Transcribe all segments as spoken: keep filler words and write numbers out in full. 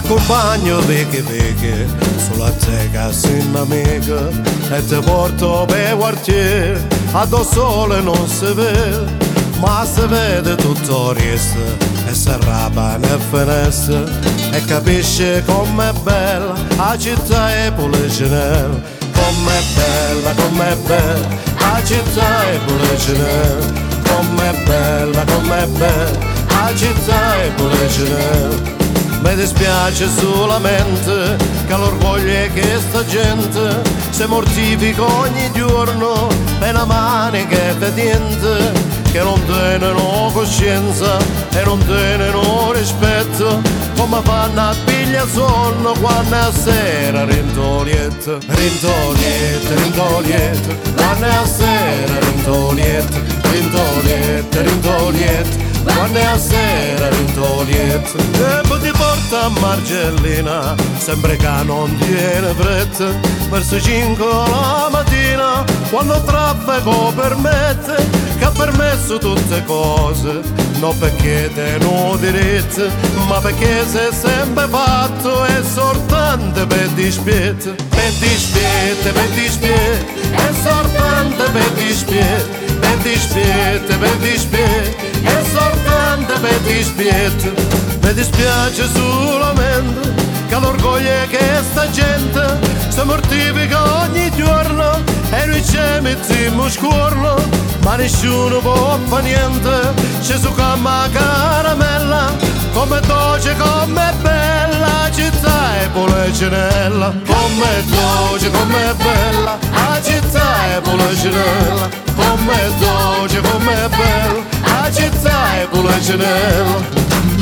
t'accompagno vecchie vecchie sulla teca sin amica e ti porto per quartiere addosso sole non si vede ma si vede tutto il resto e si arrabba nel finestra e capisce com'è bella la città è Policinella, com'è bella, com'è bella la città è Policinella, com'è bella, com'è bella la città è Policinella. Mi dispiace solamente che l'orgoglio è che sta gente si mortifica ogni giorno per una manica e niente che non tengono coscienza e non tengono rispetto come fanno a piglia sonno quando è a sera rintolietta rintolietta, rintolietta quando è a sera rintolietta rintolietta, rintolietta quando è a sera rintolietta e poi ti porta a Margellina sempre che non tiene fretta verso cinque la mattina quando il traffico permette che ha permesso tutte cose non perché te non diritti ma perché sei sempre fatto e soltanto per dispiete per dispiete, per dispiete e soltanto per dispiete per dispiete, per dispiete e soltanto per dispiete mi dispiace solamente che l'orgoglio è che sta gente si mortifica ogni giorno e noi ci mettiamo scuorno ma nessuno può fare niente c'è su camma caramella come dolce, come bella città è Policinella come dolce, come bella la città è Policinella come dolce, come bella la città è Policinella.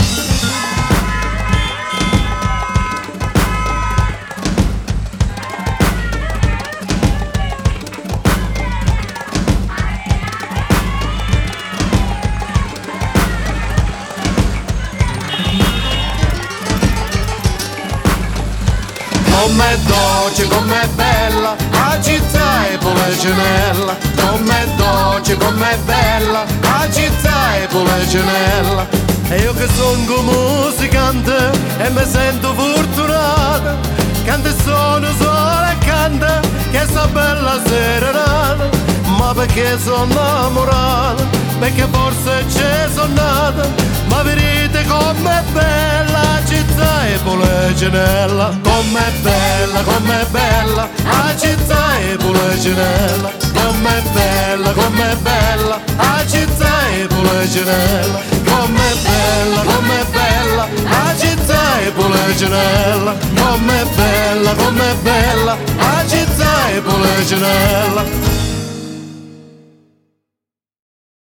Com'è dolce, com'è bella, la città è Policinella. Com'è dolce, com'è bella, la città è Policinella. E io che sono musicante e mi sento fortunato, canto e sono sola e canta, che sta bella serenata. Ma perché sono innamorato, perché forse c'è sono nata, ma vedete com'è bella la città è Policinella. Com'è bella, com'è bella la città è Policinella. Com'è bella, com'è bella la città è Policinella. Com'è bella, com'è bella la città è Policinella. Com'è bella, com'è bella la città è Policinella.